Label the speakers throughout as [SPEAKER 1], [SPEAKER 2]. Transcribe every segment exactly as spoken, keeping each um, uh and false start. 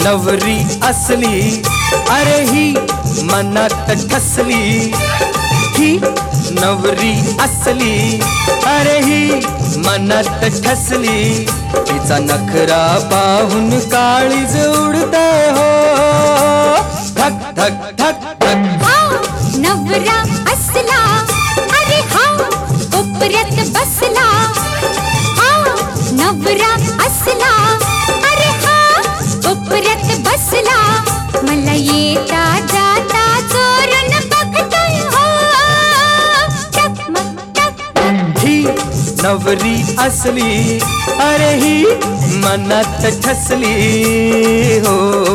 [SPEAKER 1] नवरी असली अरे ही मनात ठसली, ही नवरी असली अरे ही मनात ठसली, तिचा नखरा पाहून काळीज उडतंय हो, धक धक धक धक.
[SPEAKER 2] हा नवरा असला अरे हा कोपऱ्यात बसला, हा नवरा असला अरे हा कोपऱ्यात बसला, मला येता जाता चोरून बघतोय हो, टकमक टकमक.
[SPEAKER 1] ही नवरी असली अरे ही मनात ठसली हो.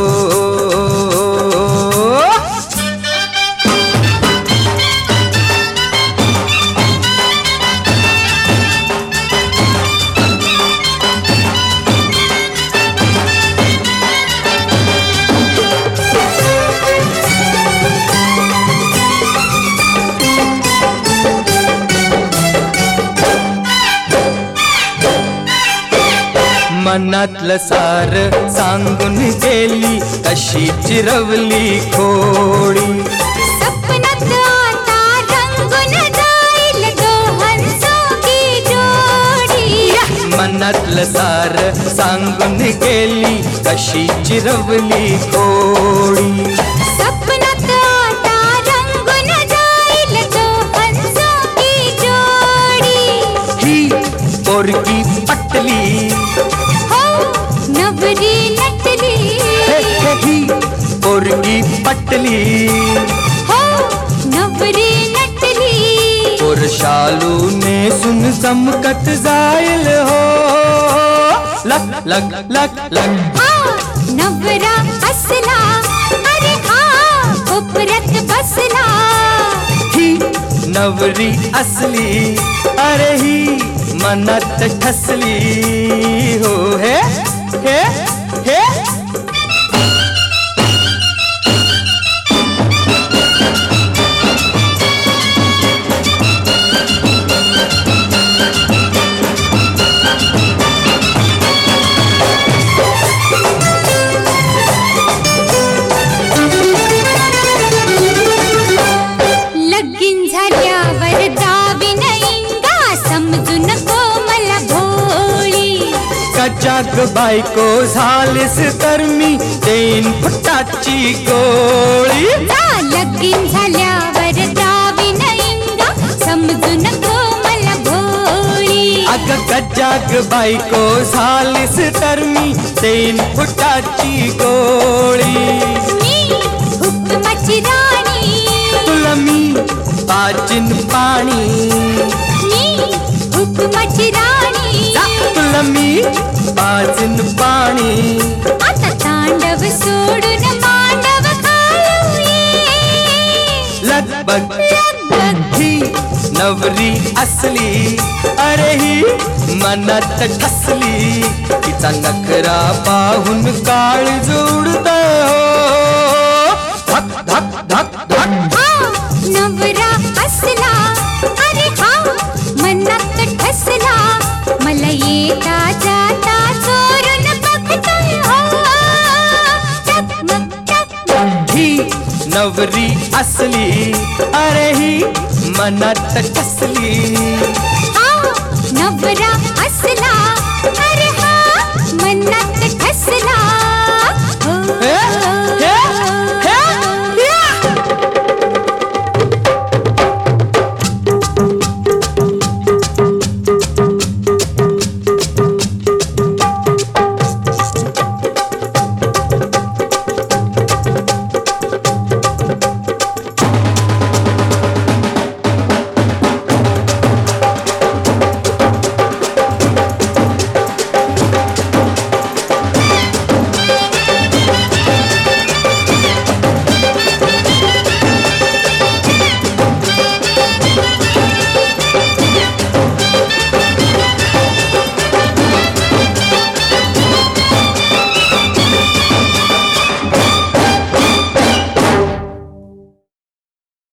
[SPEAKER 1] मनातलं सार सांगून गेली तशी चिरवली खोडी,
[SPEAKER 2] सपनात आता रंगून जाईल दोहांची जोडी.
[SPEAKER 1] मनातलं सार सांगून गेली तशी चिरवली खोडी,
[SPEAKER 2] सपनात आता रंगून जाईल दोहांची जोडी.
[SPEAKER 1] ही पोरगी पटली
[SPEAKER 2] नवरी नटली,
[SPEAKER 1] ही पोरगी पटली
[SPEAKER 2] हो नवरी नटली,
[SPEAKER 1] पोर शालू नेसून चमकत जाईल हो, लक लक लक लक.
[SPEAKER 2] हा नवरा असला अरे हा कोपऱ्यात बसला,
[SPEAKER 1] ही नवरी असली अरे ही मनात ठसली हो, हे हे हे.
[SPEAKER 2] लगीन झाल्यावर दावी नईंगा समजू नको मला भोळी,
[SPEAKER 1] कचाक बायको झालीस तर मी देईन फुटाची गोळी.
[SPEAKER 2] लगीन झाल्यावर दावी नईंगा समजू नको मला भोळी,
[SPEAKER 1] अग कचाक बायको झालीस तर मी देईन फुटाची गोळी.
[SPEAKER 2] मी हुकमाची राणी,
[SPEAKER 1] तुला मी पाचिन पाणी,
[SPEAKER 2] मी हुकमाची राणी,
[SPEAKER 1] तुला मी पाचिन पाणी.
[SPEAKER 2] आता तांडव सोडून मांडव घालू ये,
[SPEAKER 1] लगबग
[SPEAKER 2] लगबग.
[SPEAKER 1] ही नवरी असली अरे ही मनात ठसली, तिचा नखरा पाहून काळीज उडतंय हो, धक धक धक धक.
[SPEAKER 2] हा नवरा असला अरे हा मनात ठसला, मला येता जाता चोरून बघतोय हो, टकमक टकमक.
[SPEAKER 1] ही नवरी असली अरे ही मनात ठसली,
[SPEAKER 2] हा नवरा असला अरे हा मनात ठसला,